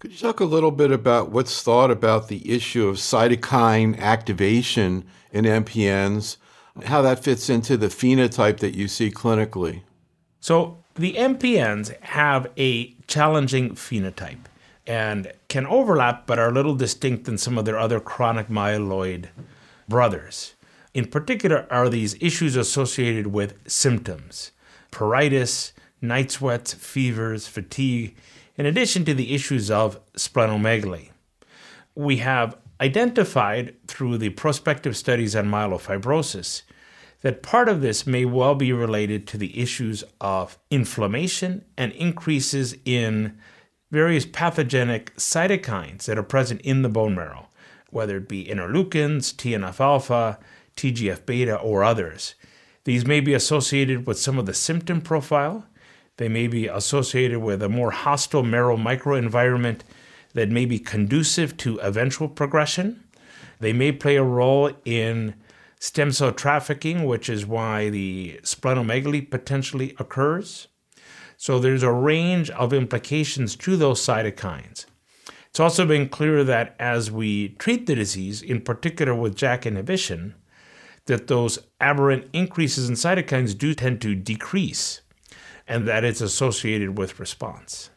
Could you talk a little bit about what's thought about the issue of cytokine activation in MPNs, how that fits into the phenotype that you see clinically? So the MPNs have a challenging phenotype and can overlap but are a little distinct than some of their other chronic myeloid brothers. In particular are these issues associated with symptoms, pruritus, night sweats, fevers, fatigue, in addition to the issues of splenomegaly. We have identified through the prospective studies on myelofibrosis that part of this may well be related to the issues of inflammation and increases in various pathogenic cytokines that are present in the bone marrow, whether it be interleukins, TNF-alpha, TGF-beta, or others. These may be associated with some of the symptom profile. They may be associated with a more hostile marrow microenvironment that may be conducive to eventual progression. They may play a role in stem cell trafficking, which is why the splenomegaly potentially occurs. So there's a range of implications to those cytokines. It's also been clear that as we treat the disease, in particular with JAK inhibition, that those aberrant increases in cytokines do tend to decrease, and that it's associated with response.